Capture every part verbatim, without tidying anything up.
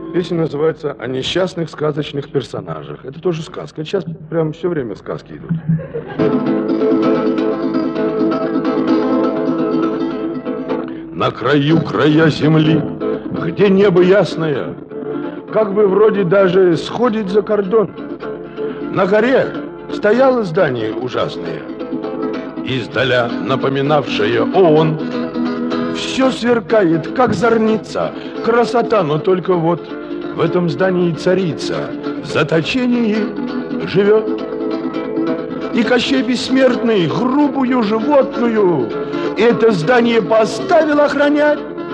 Песня называется «О несчастных сказочных персонажах». Это тоже сказка. Сейчас прям все время сказки идут. На краю края земли, где небо ясное, как бы вроде даже сходит за кордон. На горе стояло здание ужасное, издаля напоминавшее ООН. Все сверкает, как зорница, красота, но только вот в этом здании царица в заточении живет. И Кощей Бессмертный грубую животную это здание поставил охранять,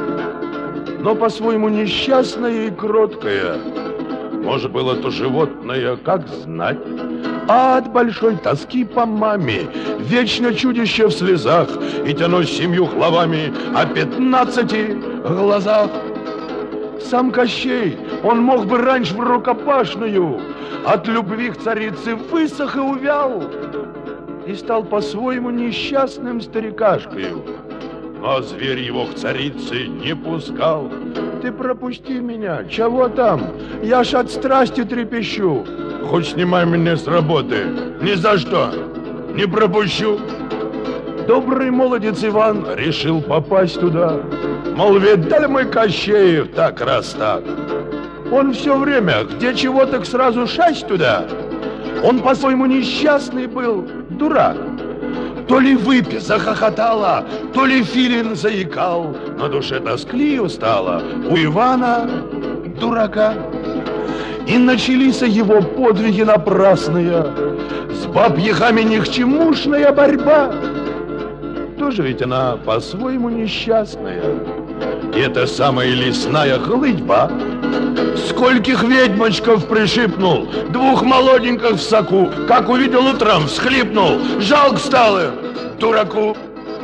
но по-своему несчастное и кроткое. Может, было то животное, как знать, а от большой тоски по маме вечно чудище в слезах и тянусь семью главами о пятнадцати глазах. Сам Кощей, он мог бы раньше в рукопашную, от любви к царице высох и увял, и стал по-своему несчастным старикашкою. Но зверь его к царице не пускал. Ты пропусти меня, чего там? Я ж от страсти трепещу. Хоть снимай меня с работы, ни за что не пропущу. Добрый молодец Иван решил попасть туда. Мол, видали мы Кощеев так раз так. Он все время, где чего, так сразу шасть туда. Он по-своему несчастный был, дурак. То ли выпь захохотала, то ли филин заикал. На душе тоскливо стало у Ивана, дурака. И начались его подвиги напрасные. С бабьяхами ни к чемушная борьба. Тоже ведь она по-своему несчастная. И это самая лесная хлыдьба. Скольких ведьмочков пришипнул, двух молоденьких в соку, как увидел утром, всхлипнул. Жалко стало дураку.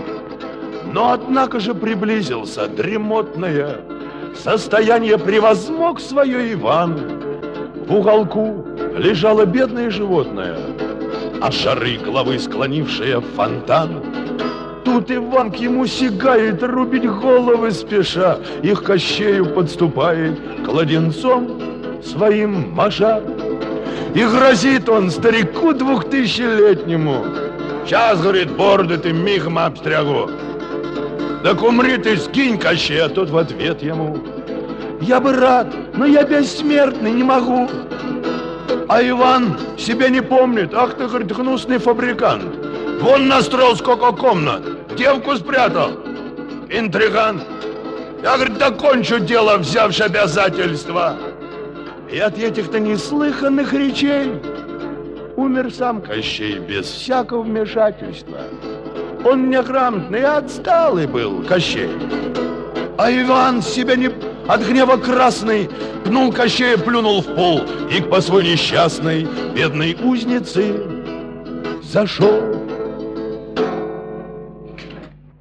Но однако же приблизился дремотное состояние, превозмог свое Иван. В уголку лежало бедное животное, а шары головы склонившая в фонтан. Тут Иван к ему сигает, рубить головы спеша, их Кощею подступает кладенцом своим маша. И грозит он старику двухтысячелетнему: сейчас, говорит, бороду ты мигом обстрягу. Так умри ты, скинь, Кощей, а тот в ответ ему: я бы рад, но я бессмертный, не могу. А Иван себя не помнит. Ах ты, говорит, гнусный фабрикант. Вон настроил сколько комнат, девку спрятал, интриган. Я, говорит, докончу дело, взявши обязательства. И от этих-то неслыханных речей умер сам Кощей без всякого вмешательства. Он неграмотный и отсталый был, Кощей. А Иван себя не... от гнева красный пнул Кощея, плюнул в пол и по своей несчастной бедной узнице зашел.